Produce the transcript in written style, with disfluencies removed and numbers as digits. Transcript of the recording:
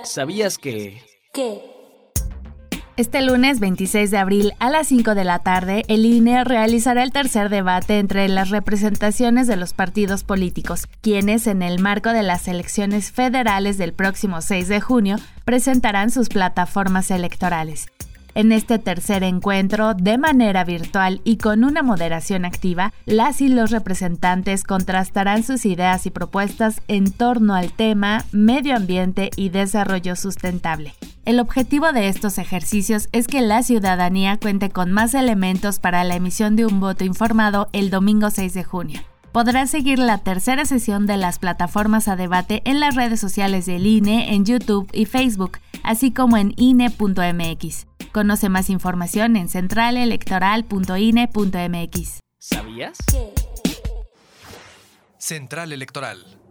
¿Sabías que...? ¿Qué? Este lunes 26 de abril a las 5 de la tarde, el INE realizará el tercer debate entre las representaciones de los partidos políticos, quienes en el marco de las elecciones federales del próximo 6 de junio presentarán sus plataformas electorales. En este tercer encuentro, de manera virtual y con una moderación activa, las y los representantes contrastarán sus ideas y propuestas en torno al tema medio ambiente y desarrollo sustentable. El objetivo de estos ejercicios es que la ciudadanía cuente con más elementos para la emisión de un voto informado el domingo 6 de junio. Podrás seguir la tercera sesión de las plataformas a debate en las redes sociales del INE, en YouTube y Facebook, así como en INE.mx. Conoce más información en centralelectoral.ine.mx. ¿Sabías? ¿Qué? Central Electoral.